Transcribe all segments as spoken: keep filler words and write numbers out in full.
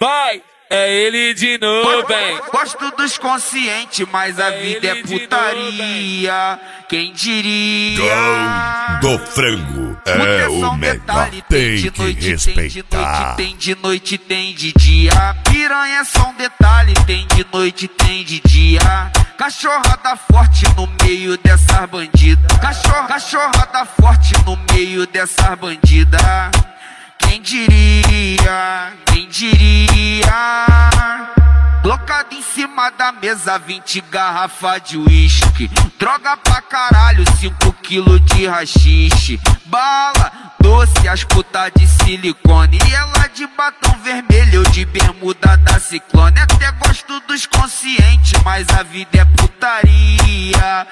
vai, é ele de novo, hein? Gosto dos conscientes, mas a É vida é ele de putaria. Quem diria? Gol do frango é o melhor, tem que respeitar. Tem de noite, tem de dia. Piranha é só um detalhe, tem de noite, tem de dia. Cachorrada forte no meio dessas bandidas. Cachorro, cachorrada forte no meio dessas bandidas. Quem diria? Quem diria? Colocado em cima da mesa, vinte garrafa de uísque. Droga pra caralho, cinco quilos de rachixe. Bala, doce, as putas de silicone. E ela de batom vermelho, eu de bermuda da Ciclone. Até gosto dos conscientes, mas a vida é putaria.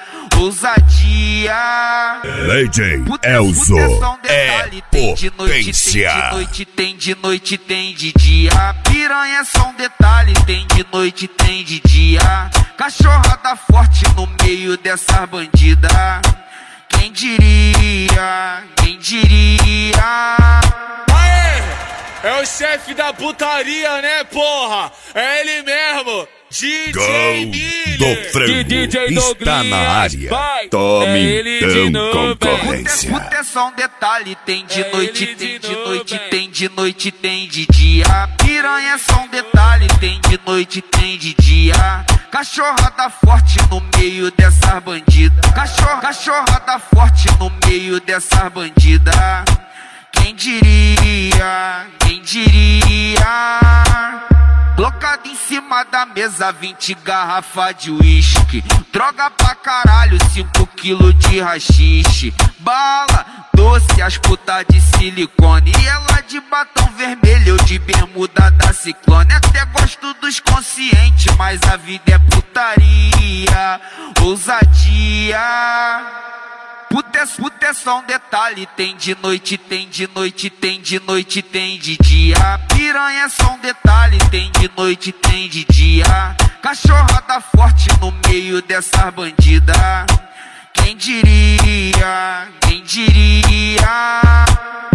Ousadia. Lady Elzo é potência. Tem de noite, tem de noite, tem de dia. Piranha é só um detalhe, tem de noite, tem de dia. Cachorrada forte no meio dessas bandidas. Quem diria? Quem diria? Aê! É o chefe da putaria, né, porra? É ele mesmo, D J Gol Miller. do frango D J está na área. vai, Tome é ele de então novo, concorrência. Puta é só um detalhe, tem de É noite, ele tem de de novo, noite, hein? tem de noite, tem de dia. Piranha é só um detalhe, tem de noite, tem de dia. Cachorrada forte no meio dessas bandidas. Cachorro, cachorrada forte no meio dessas bandidas. Quem diria? Quem diria? Colocado em cima da mesa, vinte garrafa de uísque. Droga pra caralho, cinco quilos de rachixe. Bala, doce, as putas de silicone. E ela de batom vermelho, eu de bermuda da Ciclone. Até gosto dos conscientes, mas a vida é putaria. Ousadia. Puta é, puta é só um detalhe, tem de noite, tem de noite, tem de noite, tem de dia. Piranha é só um detalhe, tem de noite, tem de dia. Cachorrada forte no meio dessas bandidas. Quem diria? Quem diria?